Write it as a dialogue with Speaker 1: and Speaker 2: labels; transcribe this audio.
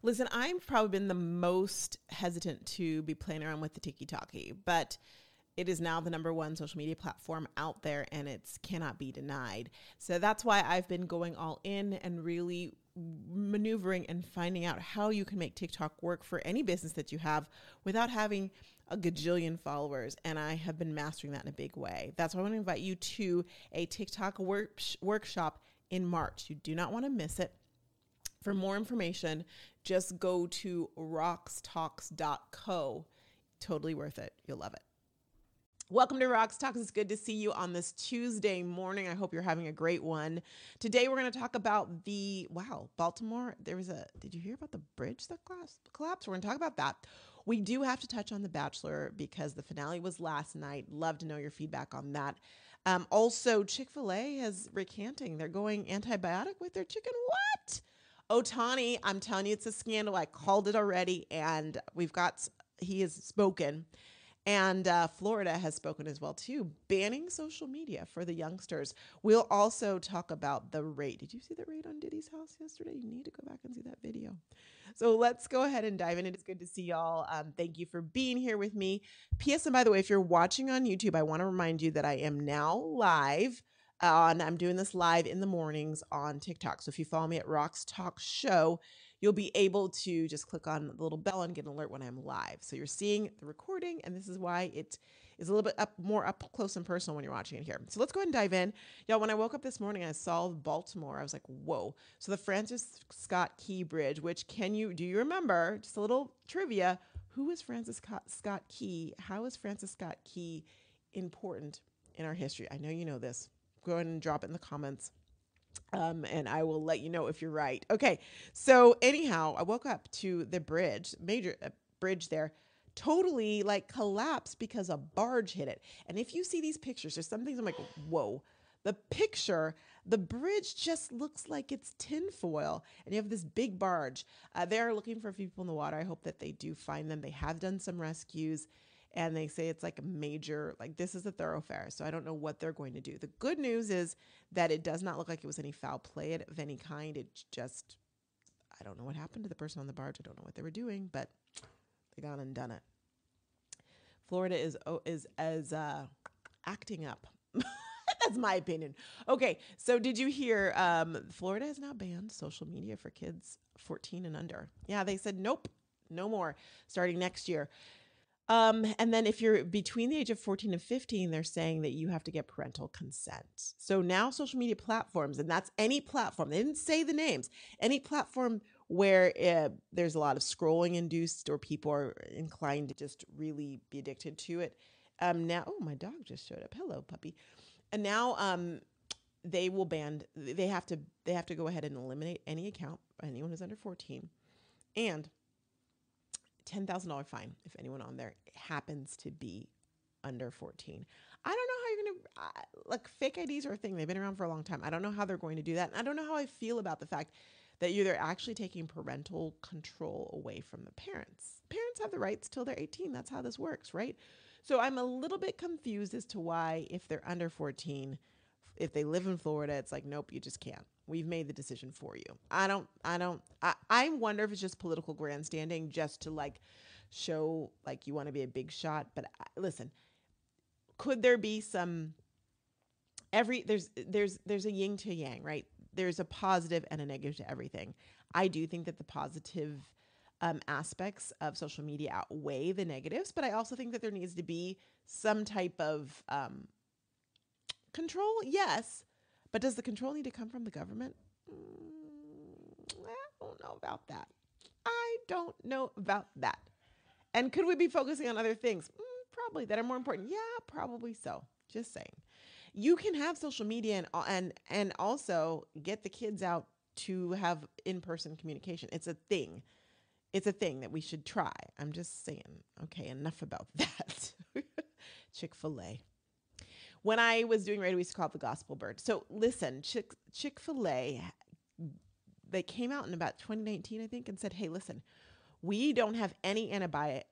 Speaker 1: Listen, I've probably been the most hesitant to be playing around with the TikTok, but it is now the number one social media platform out there, and it cannot be denied. So that's why I've been going all in and really maneuvering and finding out how you can make TikTok work for any business that you have without having a gajillion followers. And I have been mastering that in a big way. That's why I want to invite you to a TikTok workshop in March. You do not want to miss it. For more information, just go to roxtalks.co. Totally worth it. You'll love it. Welcome to Rox Talks. It's good to see you on this Tuesday morning. I hope you're having a great one. Today, we're going to talk about Baltimore. Did you hear about the bridge that collapsed? We're going to talk about that. We do have to touch on The Bachelor because the finale was last night. Love to know your feedback on that. Also, Chick-fil-A is recanting. They're going antibiotic with their chicken. What? Otani, I'm telling you, it's a scandal. I called it already, and he has spoken. And Florida has spoken as well, too, banning social media for the youngsters. We'll also talk about the raid. Did you see the raid on Diddy's house yesterday? You need to go back and see that video. So let's go ahead and dive in. It's good to see y'all. Thank you for being here with me. P.S. And by the way, if you're watching on YouTube, I want to remind you that I am now live. I'm doing this live in the mornings on TikTok. So if you follow me at Rox Talk Show, you'll be able to just click on the little bell and get an alert when I'm live. So you're seeing the recording, and this is why it is a little bit more up close and personal when you're watching it here. So let's go ahead and dive in. Y'all, when I woke up this morning, I saw Baltimore. I was like, whoa. So the Francis Scott Key Bridge, which do you remember, just a little trivia, who is Francis Scott Key? How is Francis Scott Key important in our history? I know you know this. Go ahead and drop it in the comments. And I will let you know if you're right. Okay. So anyhow, I woke up to the major bridge there, totally collapsed because a barge hit it. And if you see these pictures, there's some things I'm like, whoa. The bridge just looks like it's tinfoil, and you have this big barge. They're looking for people in the water. I hope that they do find them. They have done some rescues. And they say it's like a major, this is a thoroughfare. So I don't know what they're going to do. The good news is that it does not look like it was any foul play of any kind. I don't know what happened to the person on the barge. I don't know what they were doing, but they gone and done it. Florida is acting up. That's my opinion. Okay, so did you hear Florida has now banned social media for kids 14 and under? Yeah, they said, nope, no more starting next year. And then if you're between the age of 14 and 15, they're saying that you have to get parental consent. So now social media platforms, and that's any platform, they didn't say the names, any platform where there's a lot of scrolling induced or people are inclined to just really be addicted to it. Now, my dog just showed up. Hello, puppy. And now they will they have to go ahead and eliminate any account, anyone who's under 14, and $10,000 fine if anyone on there happens to be under 14. I don't know how you're going to, fake IDs are a thing. They've been around for a long time. I don't know how they're going to do that. And I don't know how I feel about the fact that they're actually taking parental control away from the parents. Parents have the rights till they're 18. That's how this works, right? So I'm a little bit confused as to why, if they're under 14, if they live in Florida, it's like, nope, you just can't. We've made the decision for you. I wonder if it's just political grandstanding just to show you want to be a big shot. But listen, could there be some, there's a yin to yang, right? There's a positive and a negative to everything. I do think that the positive aspects of social media outweigh the negatives, but I also think that there needs to be some type of control, yes. But does the control need to come from the government? I don't know about that. And could we be focusing on other things? Probably that are more important. Yeah, probably so. Just saying. You can have social media and also get the kids out to have in-person communication. It's a thing. It's a thing that we should try. I'm just saying. Okay, enough about that. Chick-fil-A. When I was doing radio, we used to call it the gospel bird. So listen, Chick-fil-A, they came out in about 2019, I think, and said, hey, listen, we don't have any